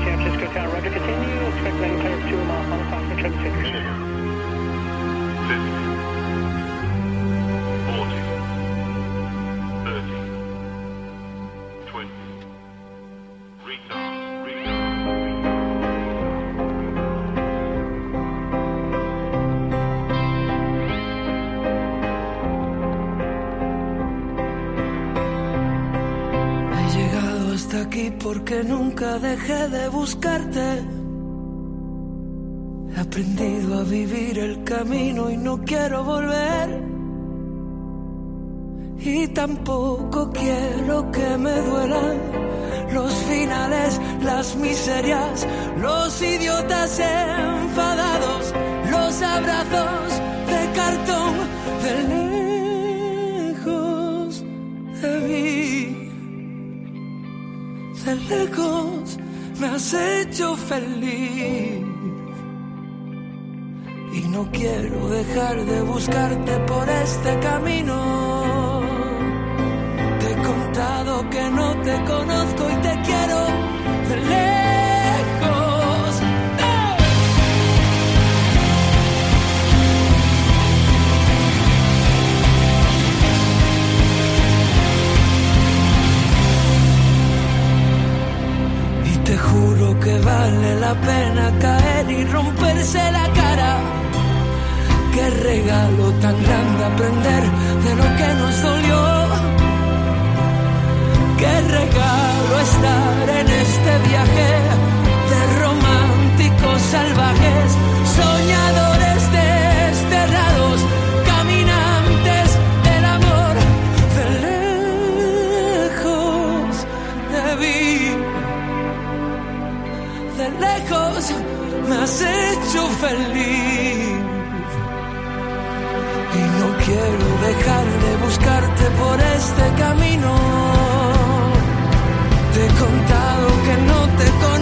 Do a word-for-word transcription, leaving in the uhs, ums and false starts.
San Francisco Tower, Roger, continue. Expect landing clear for two miles, one o'clock for seven six. fifty, forty, thirty, twenty, retard, retard, He llegado hasta aquí porque nunca dejé de buscarte. He aprendido a vivir el camino y no quiero volver. Y tampoco quiero que me duelan los finales, las miserias, los idiotas enfadados, los abrazos de cartón. De lejos te vi, de lejos me has hecho feliz. Y no quiero dejar de buscarte por este camino. Te he contado que no te conozco y te quiero de lejos. ¡No! Y te juro que vale la pena caer y romperse la cara. Qué regalo tan grande aprender de lo que nos dolió. Qué regalo estar en este viaje de románticos salvajes, soñadores desterrados, caminantes del amor. De lejos te vi, de lejos me has hecho feliz. Y no quiero dejar de buscarte por este camino. Te he contado que no te conozco